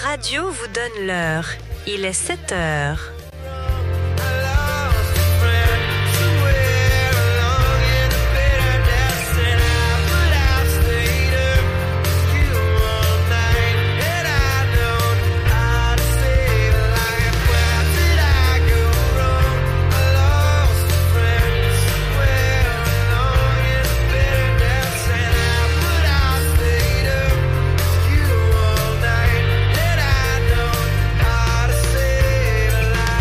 radio vous donne l'heure. Il est 7 heures. Alive.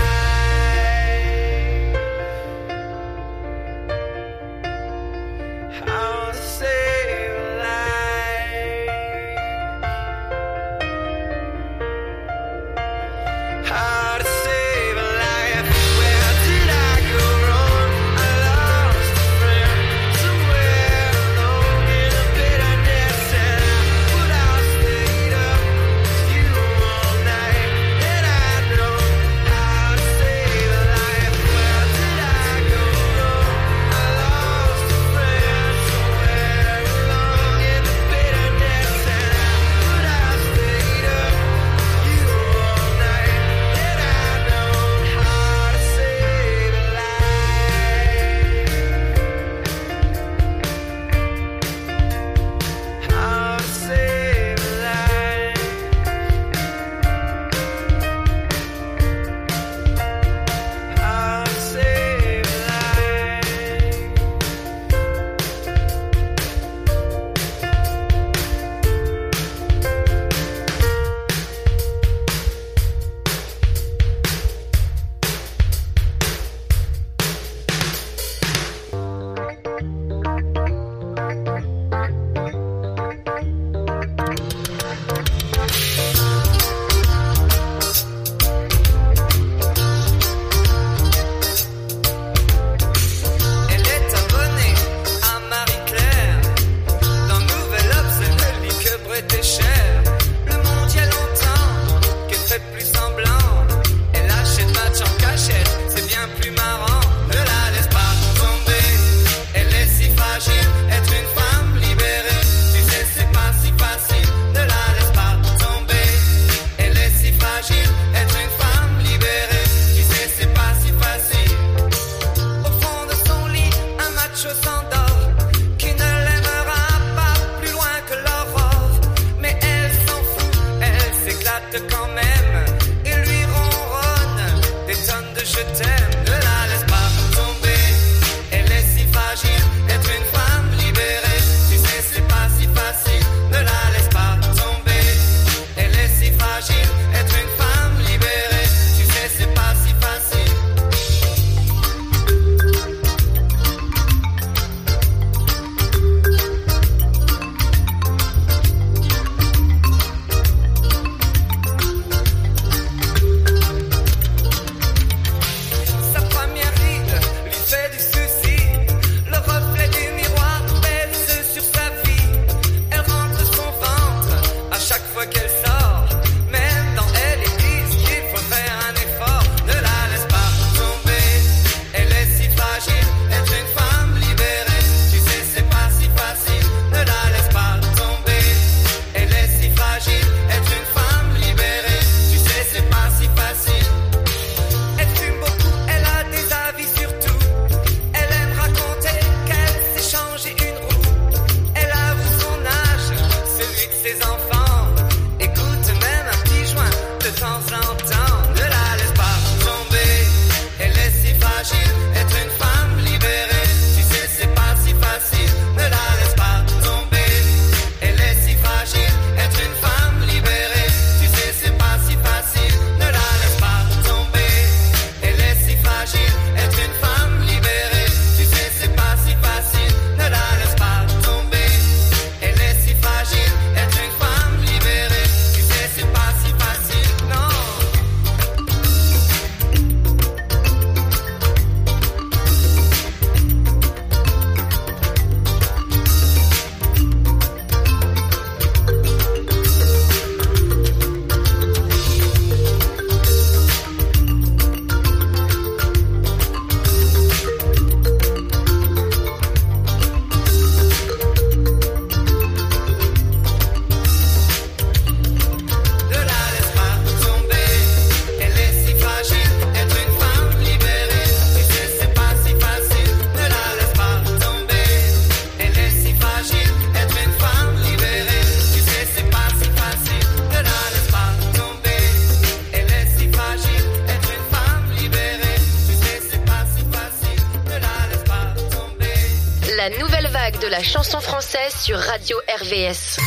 la chanson française sur Radio RVS.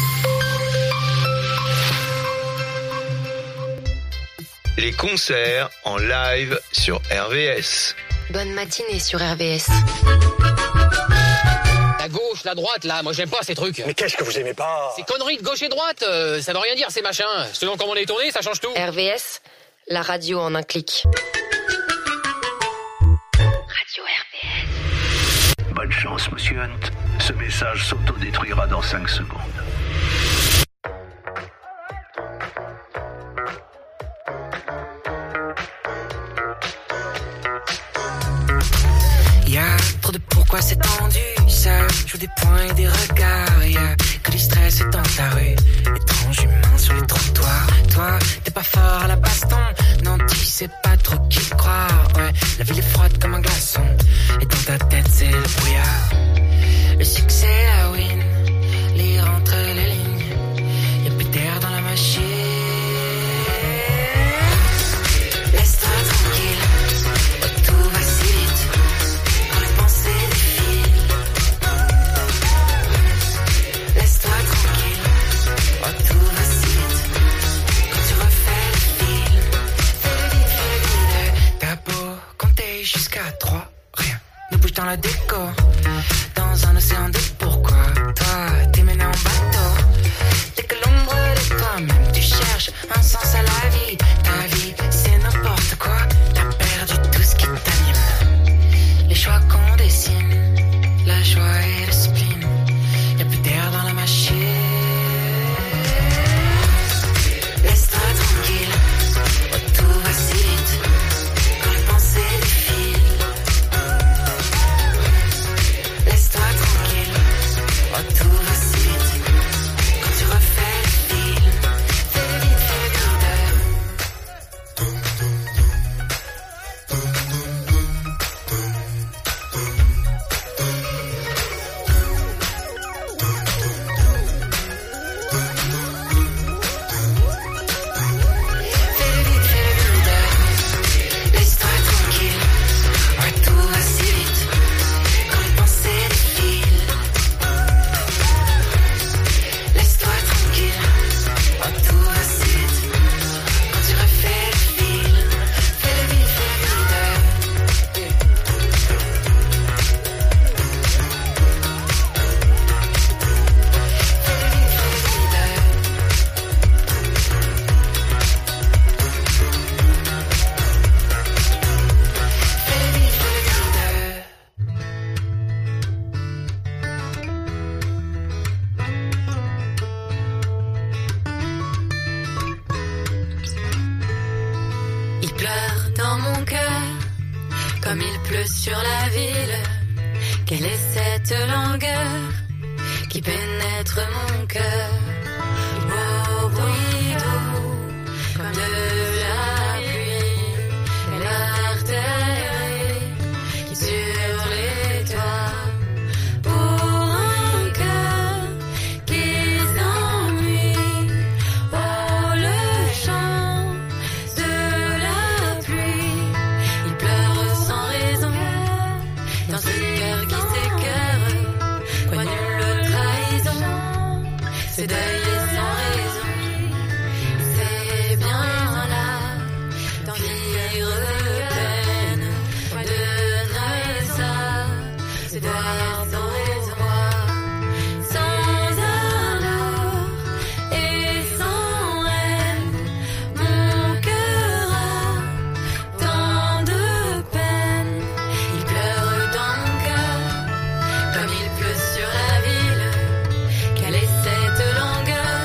Les concerts en live sur RVS. Bonne matinée sur RVS. La gauche, la droite, là, moi j'aime pas ces trucs. Mais qu'est-ce que vous aimez pas? Ces conneries de gauche et droite, ça veut rien dire ces machins. Selon comment on est tourné, ça change tout. RVS, la radio en un clic. Radio RVS. Bonne chance, monsieur Hunt. Ce message s'autodétruira dans 5 secondes. Y'a trop de pourquoi c'est tendu, ça joue des points et des regards. Y'a que du stress dans ta rue, étrange humain sur les trottoirs. Toi, t'es pas fort à la baston, non tu sais pas trop qui croire. Ouais, la ville est froide comme un glaçon, et dans ta tête c'est le brouillard. Le succès, la win, lire entre les lignes, y'a plus d'air dans la machine. Laisse-toi tranquille, oh, tout va si vite. Laisse-toi tranquille, oh tout va si vite. Quand tu refais le film, fais vite, t'as beau compter jusqu'à 3, rien ne bouge dans la déco. Dans un océan de pourquoi, toi t'es mené en bateau. Dès que l'ombre de toi-même, tu cherches un sens à la vie. Ta vie c'est n'importe quoi, t'as perdu tout ce qui t'anime. Les choix qu'on dessine, la joie et le spleen, y'a plus d'air dans la machine. Laisse-toi tranquille, oh tout va si vite. Quand les pensées défilent. Laisse-toi tranquille, oh tout va si vite. Quand tu refais le film, fais vite, fais vite. Laisse-toi tranquille, ouais tout va si vite. Quand les pensées défilent. Laisse-toi tranquille, ouais tout va si vite. Quand tu refais le film, fais-le vite, fais-le vite. Il pleure dans mon cœur, comme il pleut sur la ville. Quelle est cette langueur qui pénètre mon cœur? Au bruit doux, comme de la pluie, l'artère qui sur les toits. Pour un cœur qui s'ennuie, oh le chant de la pluie. Il pleure sans raison, dans ce cœur qui s'écœure. Quoi nulle trahison, ce deuil est sans raison. C'est bien là d'en vivre peine. Quoi donne ça, ce deuil est sans raison. Sans amour et sans haine, mon cœur a tant de peine. Il pleure dans mon cœur, comme il pleut sur la ville. Quelle est cette langueur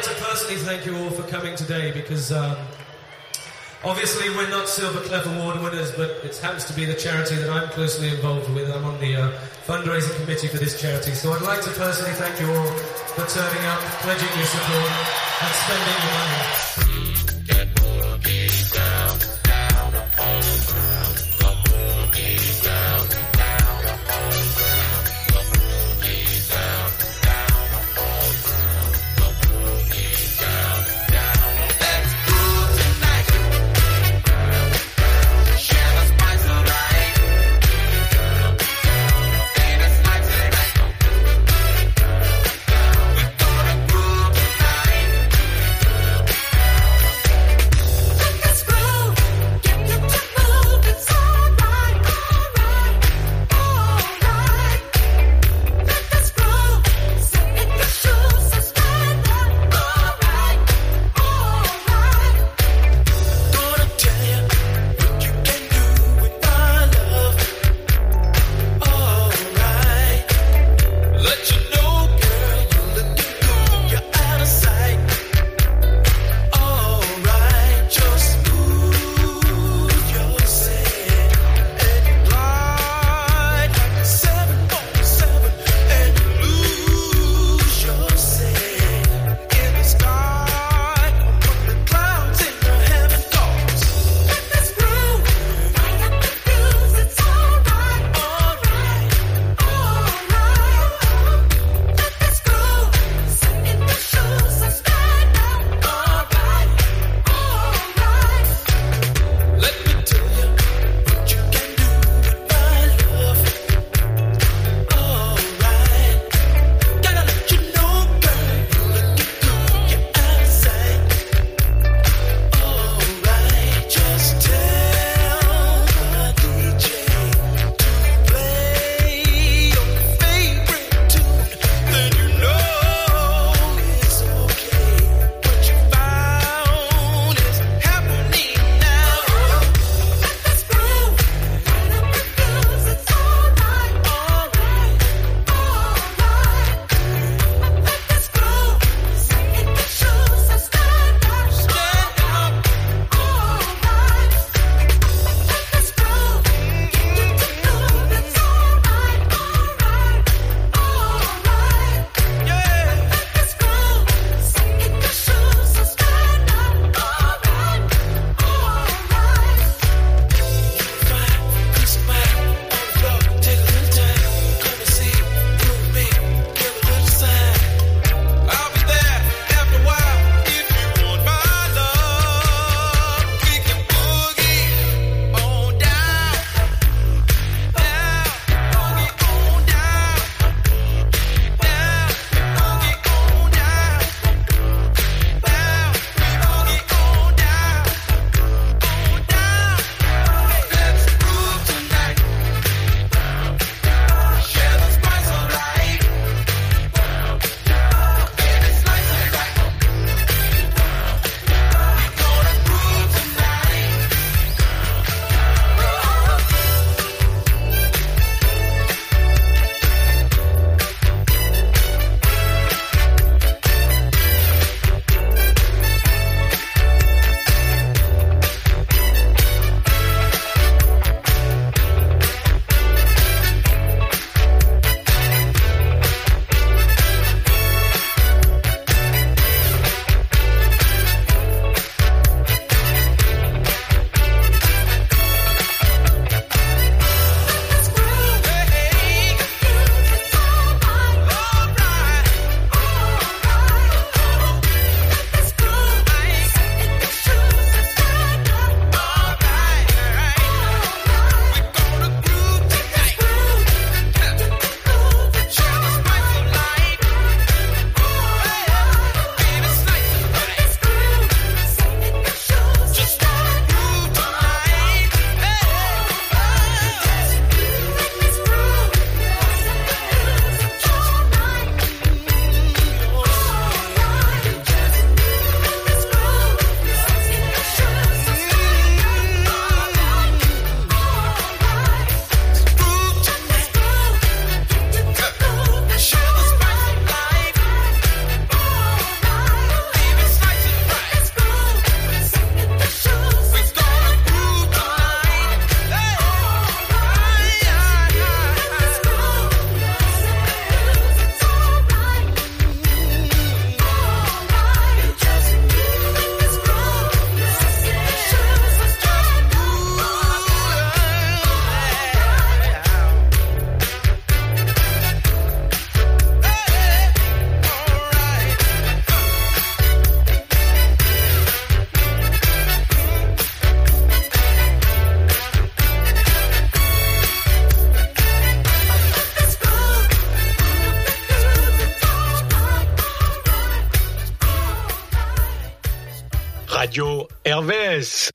like to personally thank you all for coming today because obviously we're not Silver Clef Award winners, but it happens to be the charity that I'm closely involved with. I'm on the fundraising committee for this charity, so I'd like to personally thank you all for turning up, pledging your support and spending your money. Radio RVS.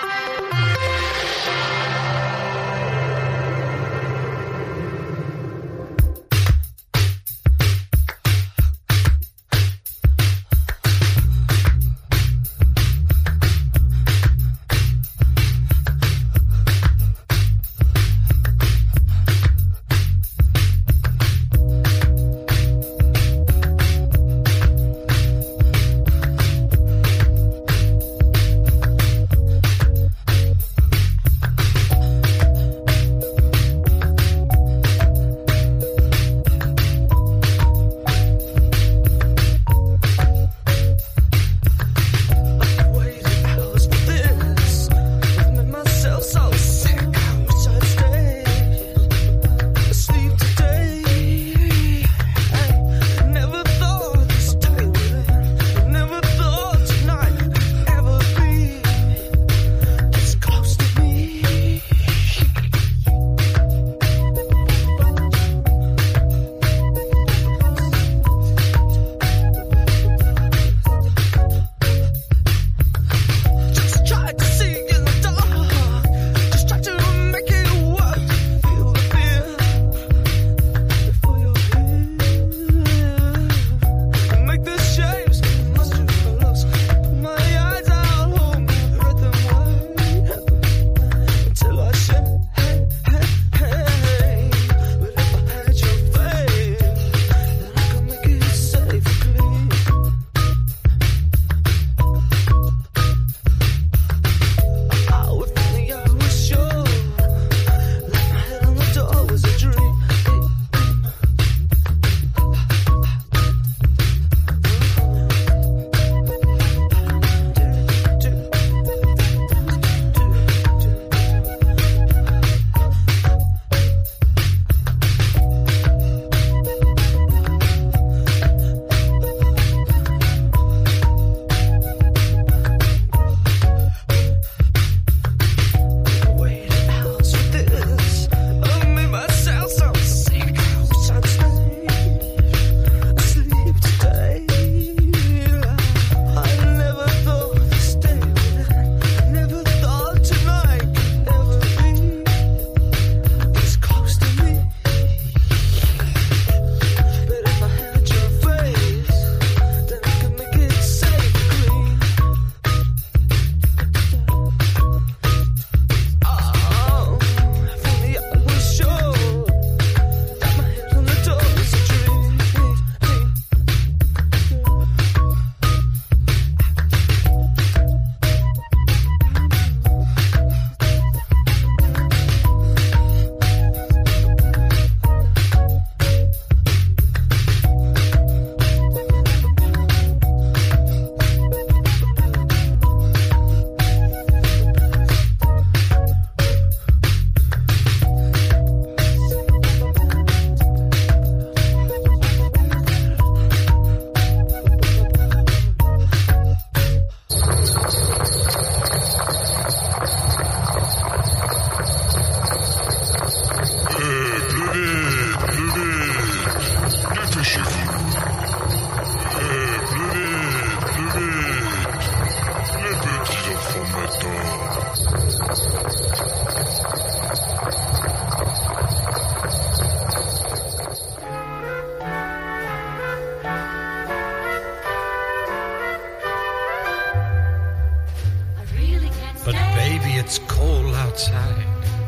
it's cold outside.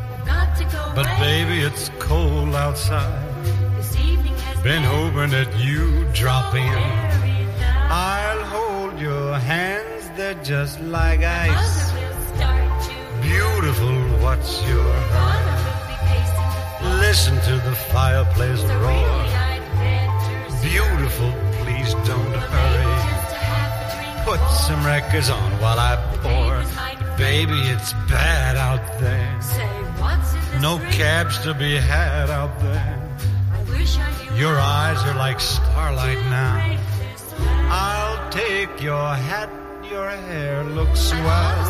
But baby, it's cold outside. Been hoping that you drop in. I'll hold your hands, they're just like ice. Beautiful, what's your hurry? Listen to the fireplace roar. Beautiful, please don't hurry. Put some records on while I pour. Baby, it's bad out there. No cabs to be had out there. Your eyes are like starlight now. I'll take your hat, your hair looks swell.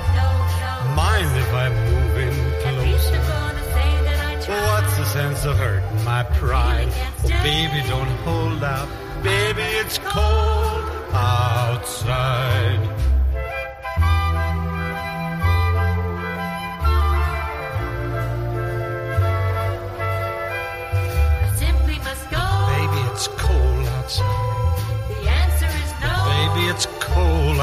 Mind if I move in closer? What's the sense of hurting my pride? Oh, baby, don't hold out. Baby, it's cold outside.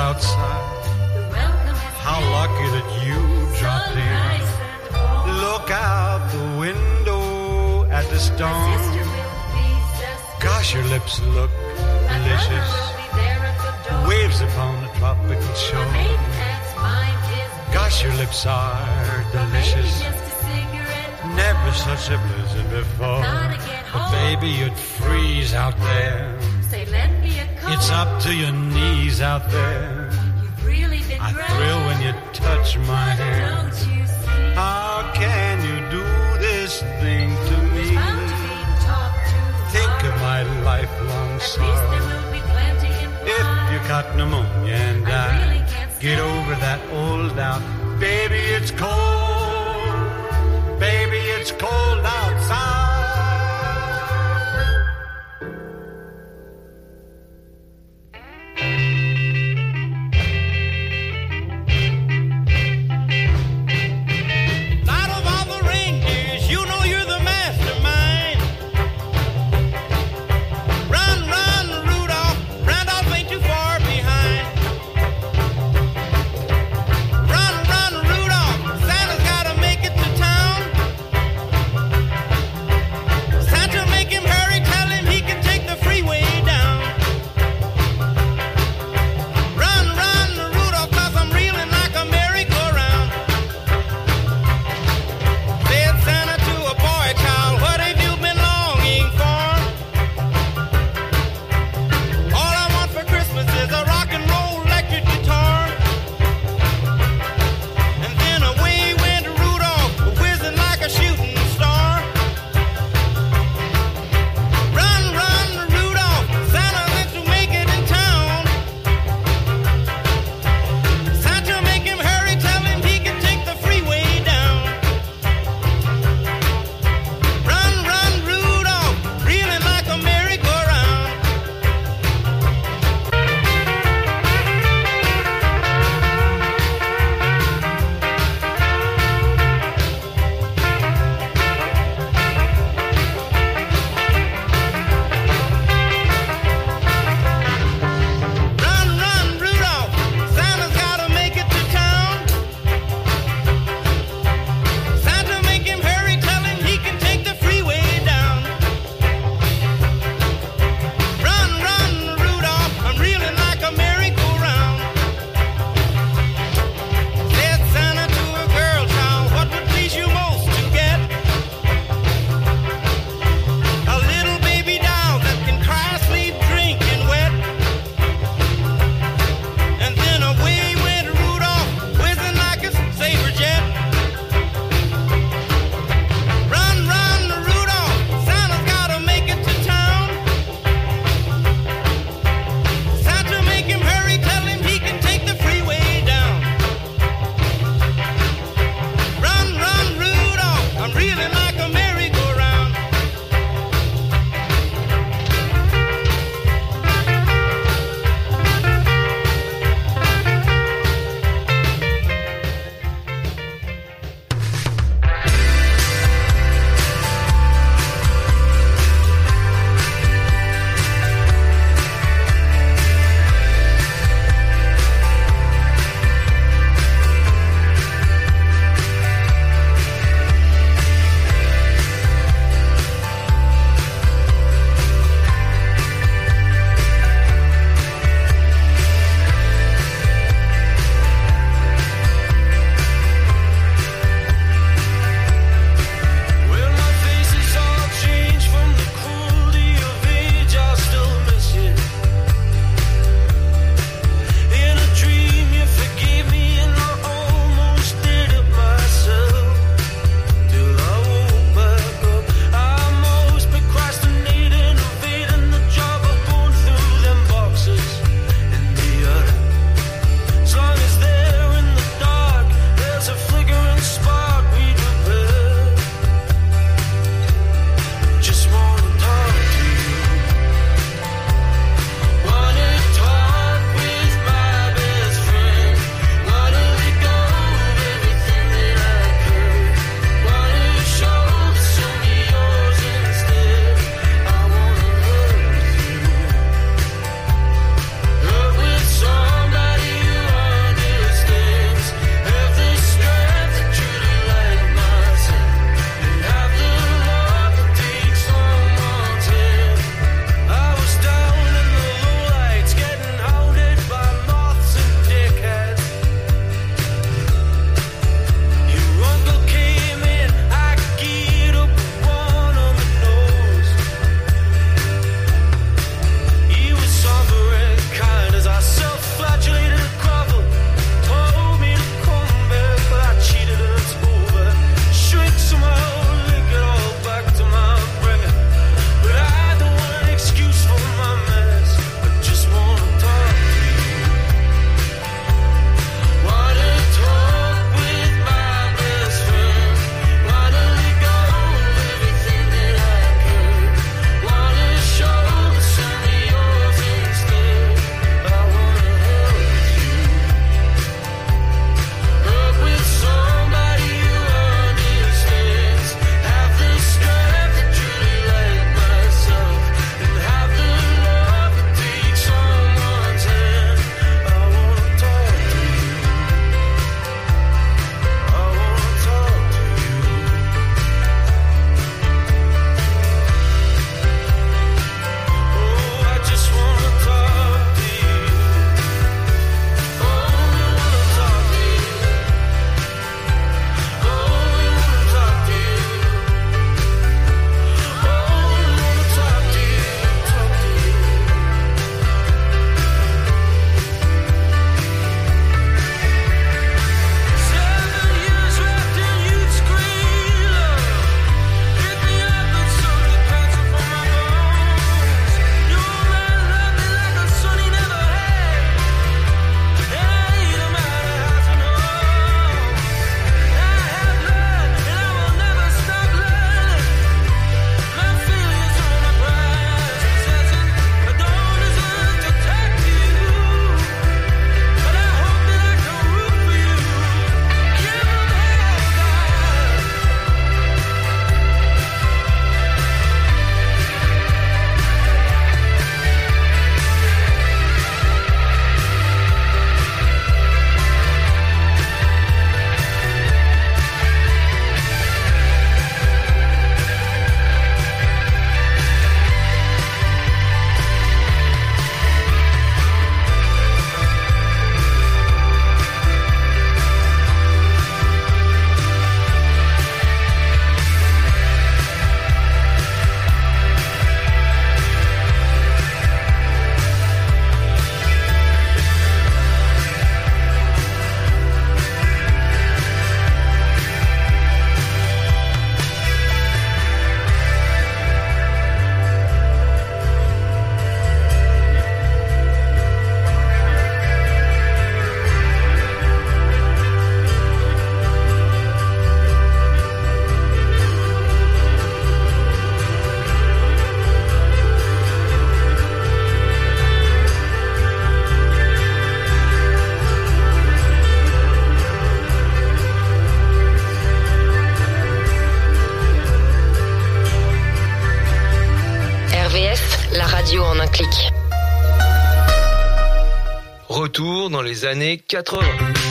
outside. How lucky that you dropped in. Look out the window at the storm. Gosh, your lips look delicious. Waves upon the tropical shore. Gosh, your lips are delicious. Never such a blizzard before. But baby, you'd freeze out there. It's up to your knees out there. I thrill when you touch my hand. How can you do this thing to me? Think of my lifelong sorrow. If you got pneumonia and I get over that old doubt, baby, it's cold. Baby, it's cold outside. Santa clic. Retour dans les années 80.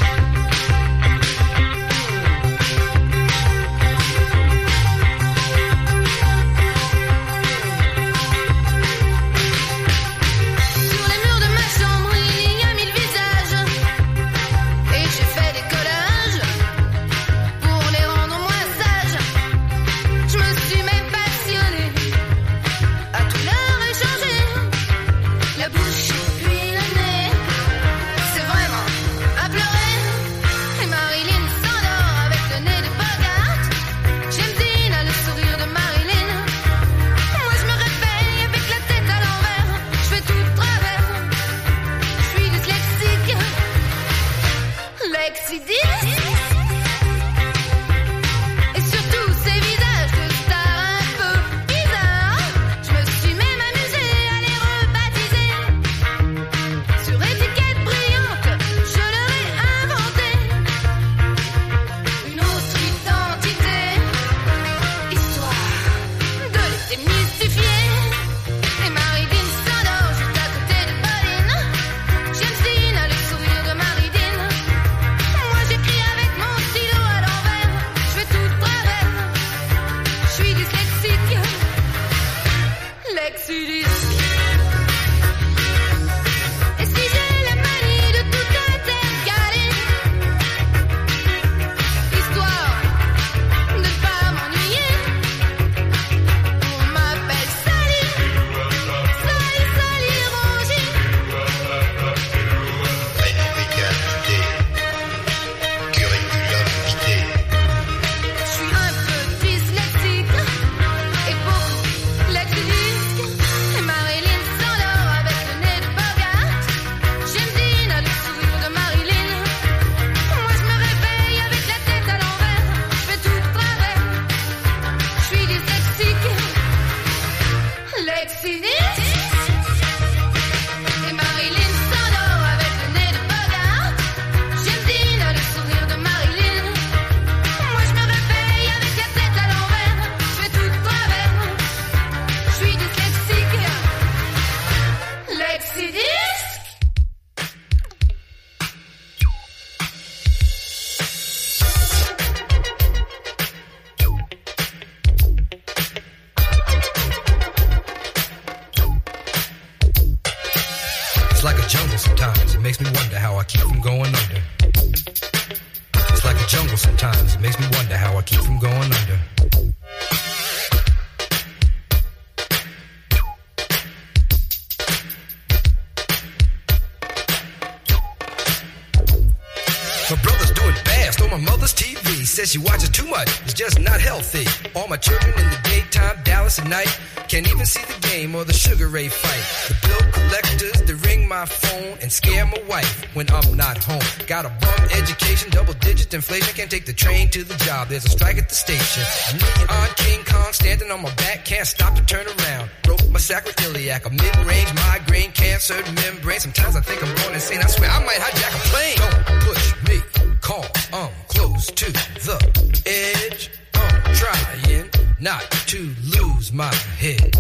She watches too much, it's just not healthy. All my children in the daytime, Dallas at night. Can't even see the game or the Sugar Ray fight. The bill collectors, they ring my phone and scare my wife when I'm not home. Got a bum education, double-digit inflation. Can't take the train to the job, there's a strike at the station. A neon King Kong standing on my back, can't stop to turn around. Broke my sacroiliac, a mid-range migraine, cancer membrane. Sometimes I think I'm going insane, I swear I might hijack a plane. Don't push me, call, I'm close to the edge. I'm trying not to lose my head.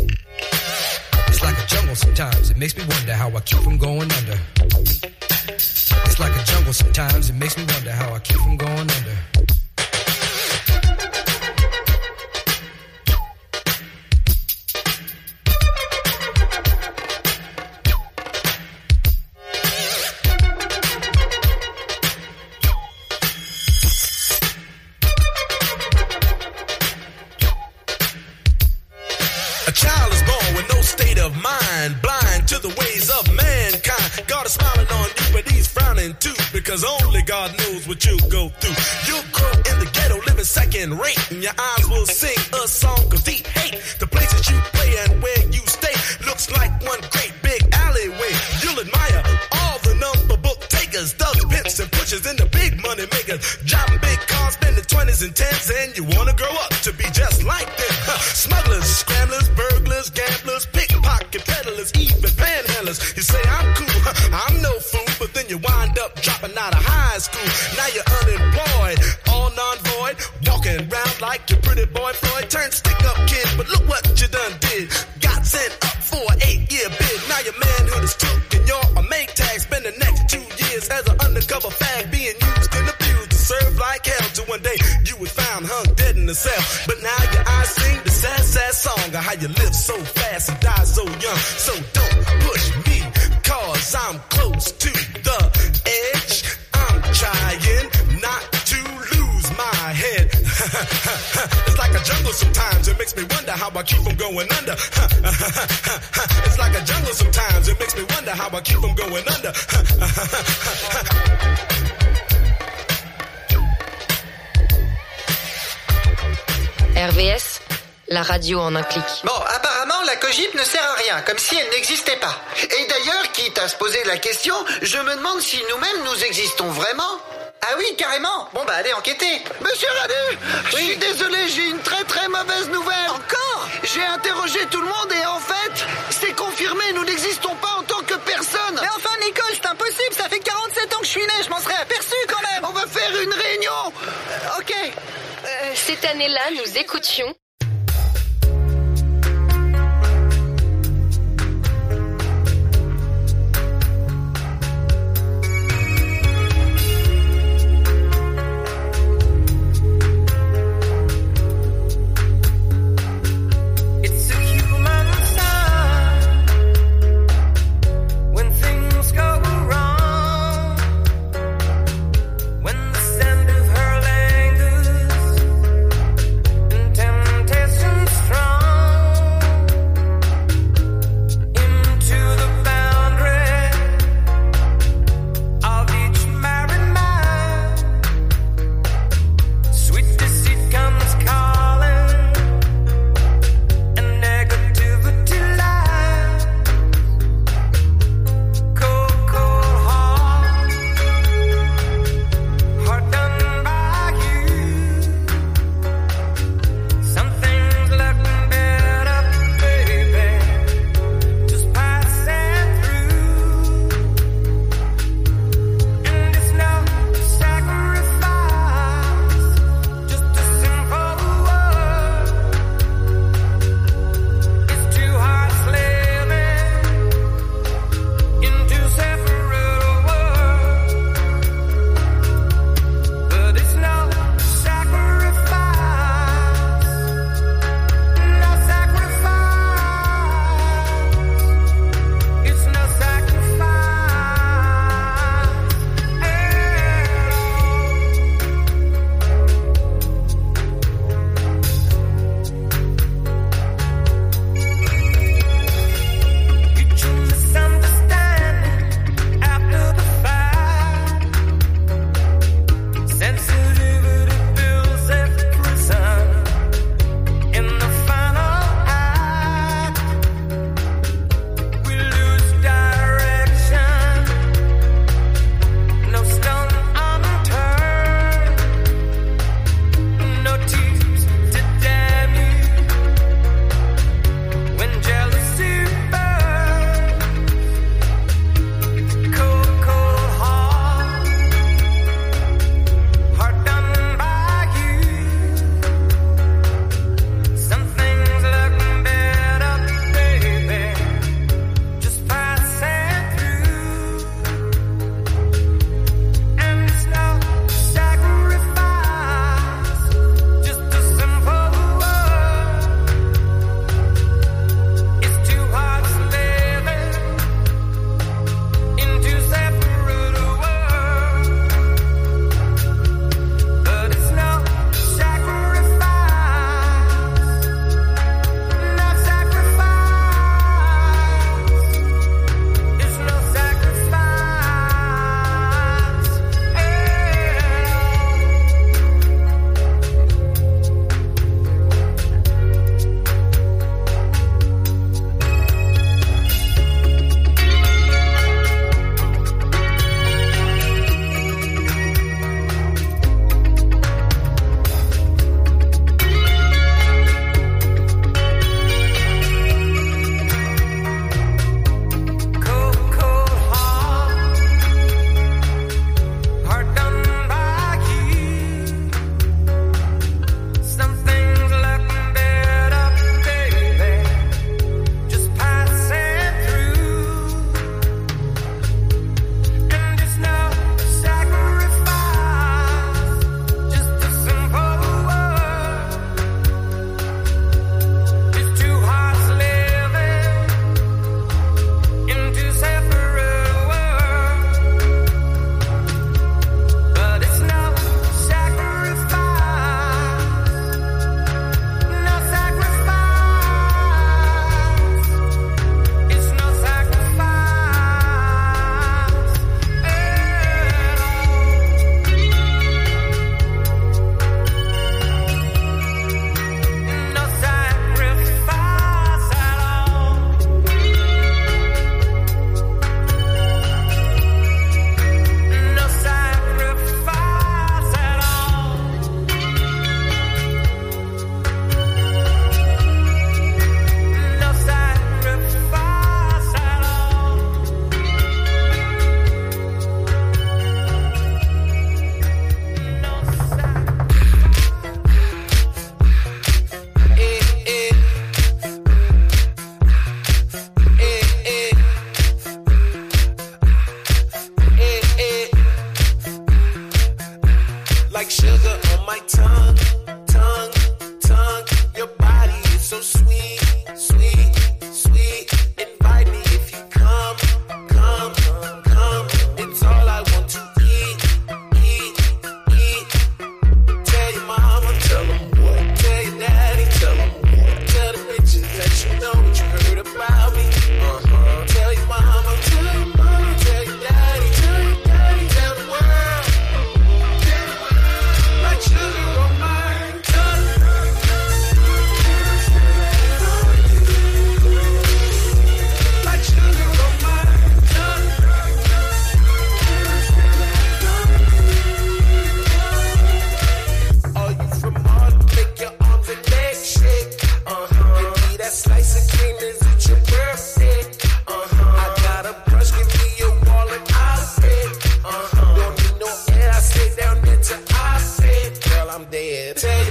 It's like a jungle sometimes, it makes me wonder how I keep from going under. It's like a jungle sometimes, it makes me wonder how I keep from going under. Because only God knows what you'll go through. You'll grow in the ghetto, living second rate, and your eyes will sing a song of deep hate. The places you play and where you stay looks like one great big alleyway. You'll admire all the number book takers, thugs, pimps, and pushers, and the big money makers. Driving big cars, spending 20s and 10s, and you wanna grow up to be just like them. Smugglers, scramblers, burglars, gamblers, pickpocket peddlers, even panhandlers. You say I'm cool, I'm no fool, but then you wind up dropping out of high school. Now you're unemployed, all non-void, walking around like your pretty boy Floyd. Turned stick-up kid, but look what you done did. Got sent up for an 8-year bid. Now hitting the cell. But now your eyes sing the sad, sad song of how you live so fast and die so young. So don't push me, cause I'm close to the edge. I'm trying not to lose my head. It's like a jungle sometimes, it makes me wonder how I keep from going under. It's like a jungle sometimes, it makes me wonder how I keep from going under. RVS, la radio en un clic. Bon, apparemment, la cogip ne sert à rien, comme si elle n'existait pas. Et d'ailleurs, quitte à se poser la question, je me demande si nous-mêmes nous existons vraiment. Ah oui, carrément. Bon bah allez enquêter. Monsieur Radu, je suis désolé, j'ai une très très mauvaise nouvelle. Encore ? J'ai interrogé tout le monde et en fait, c'est confirmé, nous n'existons pas en tant que personne. Mais enfin Nicole, c'est impossible, ça fait 47 ans que je suis né, je m'en serais aperçu quand même. On va faire une réunion. Ok. Cette année-là, nous écoutions Temptation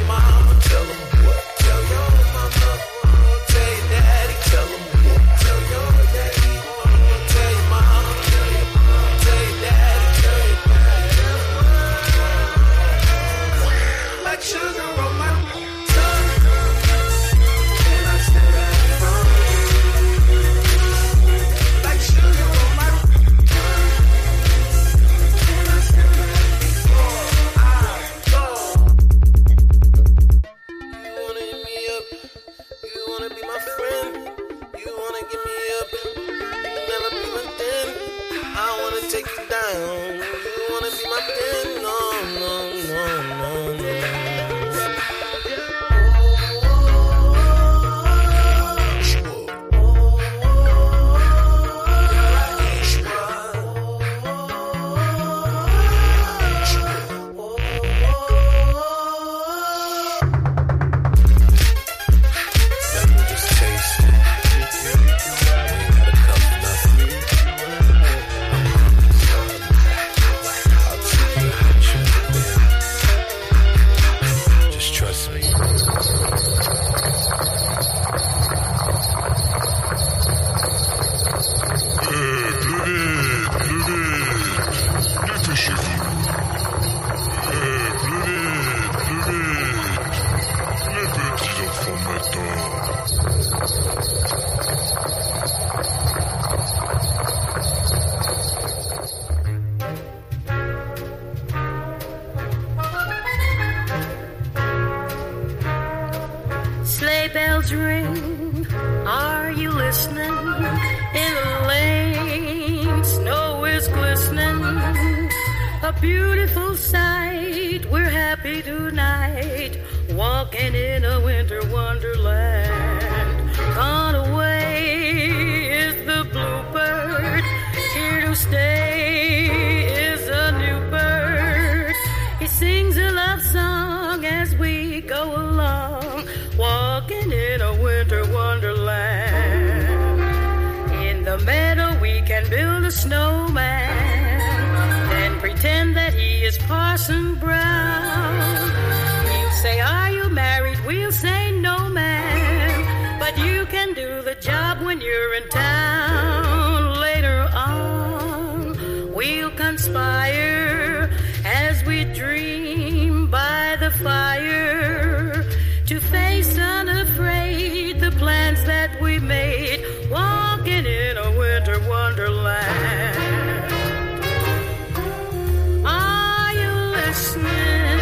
mama, tell them what. Tell your mama, tell your daddy, tell them what. Tell your daddy, tell your mama, tell your daddy, tell your daddy. Like sugar on my tongue, can I stay back from you? Like sugar on my tongue, can I stay back before I go? You wanna hit me up? You wanna be my friend? You wanna give me up? You never be my pen. I wanna take you down. You wanna be my pen? No, no, no, no, no. Just taste it. We ain't gotta cuff nothing. I'll take you out your bed. Just trust me. Dépêchez-vous. Plus vite. Les petits enfants m'attendent. Sleigh bells ring, are you listening? In the lane, snow is glistening. A beautiful sight, we're happy tonight, walking in a winter wonderland. Gone away is the bluebird, here to stay is a new bird. He sings a love song as we go along, walking in a winter wonderland. In the meadow we can build a snowman, then pretend that he is Parson Brown. He'll say, are you married? We'll say, no, ma'am. But you can do the job when you're in town. Later on, we'll conspire as we dream by the fire to face unafraid the plans that we made, walking in a winter wonderland. Are you listening?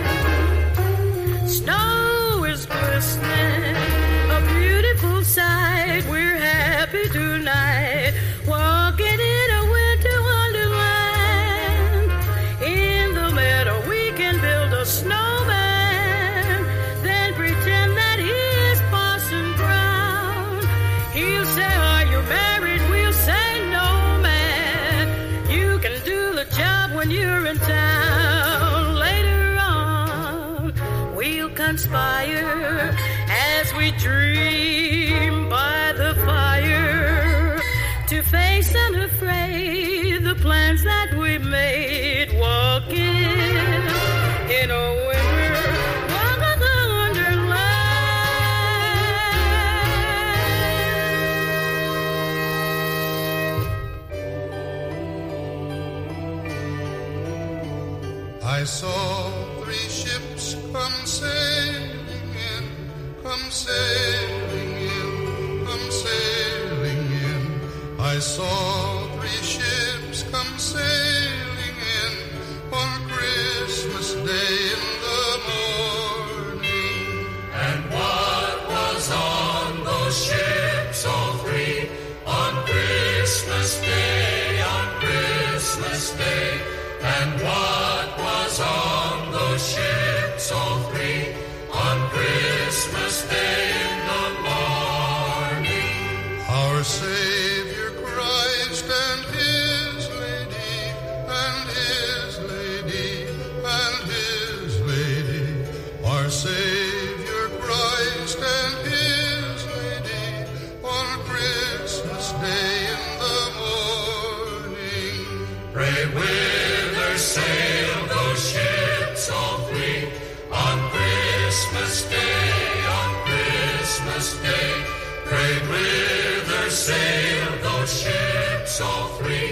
Snow is glistening, a beautiful sight. We're happy tonight, walking in a winter wonderland. In the meadow we can build a snowman, then pretend that he is Parson Brown. He'll say, are you married? We'll say, no, man. You can do the job when you're in town. Later on, we'll conspire as we dream by the fire to face unafraid the plans that we made, walking in a winter wonderland. I saw 3 ships come sailing in, come sailing in, come sailing in. I saw 3 ships come sailing in on Christmas Day in the morning. And what was on those ships, all 3, on Christmas Day, on Christmas Day? And what was on those ships, all 3, on Christmas Day in the morning? Our Savior Christ and His Lady, and His Lady, and His Lady. Our Savior Christ and His Lady on Christmas Day in the morning. Pray whither sail those ships, all 3, on Christmas sailed those ships all three.